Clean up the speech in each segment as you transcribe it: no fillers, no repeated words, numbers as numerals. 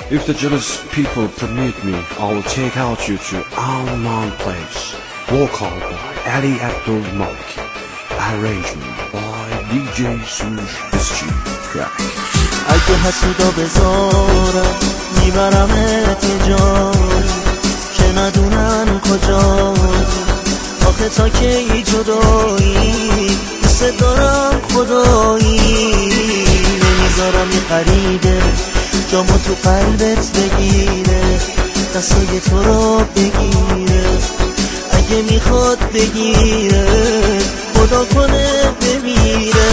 If the jealous people permit me, I will take out you to Alman Place. Vocal by Ali Abdul Malik. Arrangement by DJ Sush SG Crack. اگه حسودا بذارم میبرمت یه جایی که ندونن کجایی. آخه تا کی جدایی دوست دارم خدایی. نمیذارم یه غریبه جامو تو قلبت بگیره، دستای تو رو بگیره. اگه میخواد بگیره خدا کنه بمیره.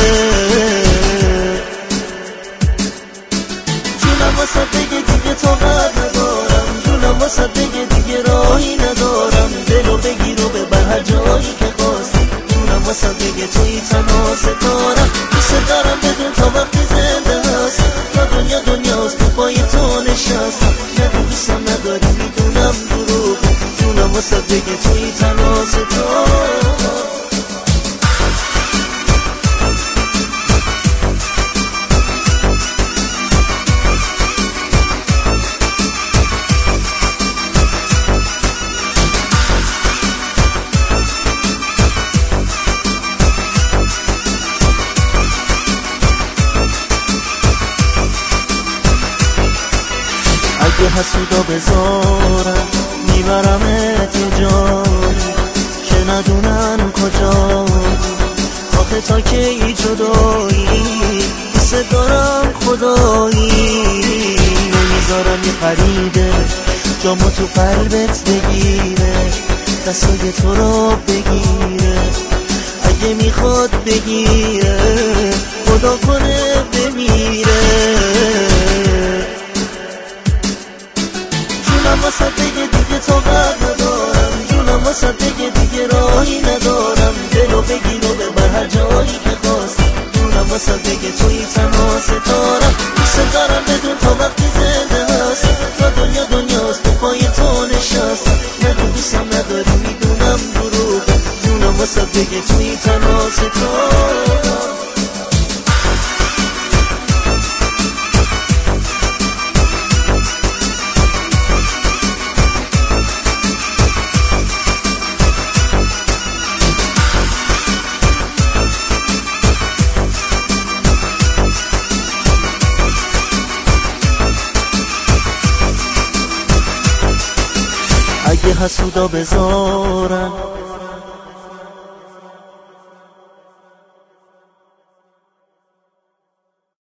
جونم واسه بگه دیگه طاقت ندارم، جونم واسه بگه دیگه راهی ندارم. دلو بگیر و ببر هر جایی که خواستی. جونم واسه بگه توی تنها ستارم، دوست دارم بدون تا وقتی زنده هستی. تا دنیا دنیاست تو پای تو نشستم، نگو دوستم نداری میدونم دروغ. جونم واسه بگه توی تنها ستارم. اگه حسودا بذارم میبرمت یه جایی که ندونن کجایی. آخه تا کی جدایی دوست دارم خدایی. نمیذارم یه غریبه جامو تو قلبت بگیره، دستای تو رو بگیره. اگه میخواد بگیره خدا کنه بمیره. جونم واسه بگه دیگه طاقت ندارم، جونم واسه بگه دیگه راهی ندارم. دلو بگیر و ببر هر جایی که خواستی. جونم واسه بگه توی تنها ستارم، دوست دارم بدون تا وقتی زنده هستی. تا دنیا دنیاست تو پای تو نشستم، نگو دوستم نداری میدونم دروغه. جونم واسه بگه توی تنها ستارم. اگه حسودا بذارن